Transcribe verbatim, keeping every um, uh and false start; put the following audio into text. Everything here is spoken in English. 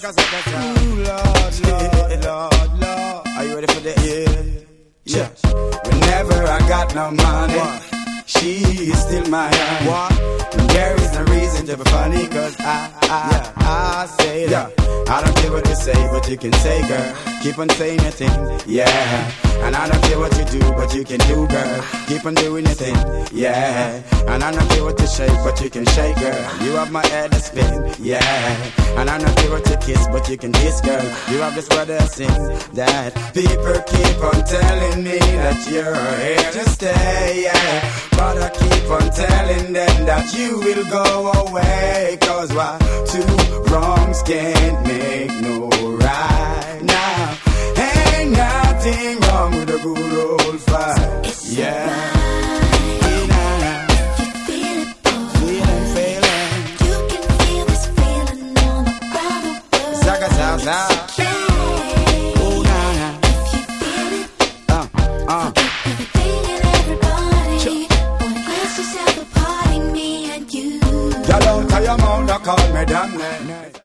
Zaka, zaka, zaka. Ooh, Lord, Lord, Lord, Lord. Are you ready for this? Yeah. Yeah. Whenever I got no money, what? She is still my honey. What? And there is no reason to be funny, cause I, I, yeah. I say that. Yeah. I don't care what you say, but you can say, girl. Keep on saying your thing, yeah. And I don't care what you do, but you can do, girl. Keep on doing your thing, yeah. And I don't care what you shake, but you can shake, girl. You have my head to spin, yeah. And I don't care what you kiss, but you can kiss, girl. You have this word to sing, that people keep on telling me that you're here to stay, yeah. But I keep on telling them that you will go away. Cause why? Two wrongs can't make no right. Now, ain't nothing wrong with a good old fight. It's yeah. Right. If you feel it, boy. Feeling, feeling. You can feel this feeling all around the world. Zaga, zaga, zaga. Oh, nah, nah. If you feel it, uh, uh. forget everything and everybody. Sure. Boy, let's just have a party, me and you. Y'all don't tell your mom to call me damn.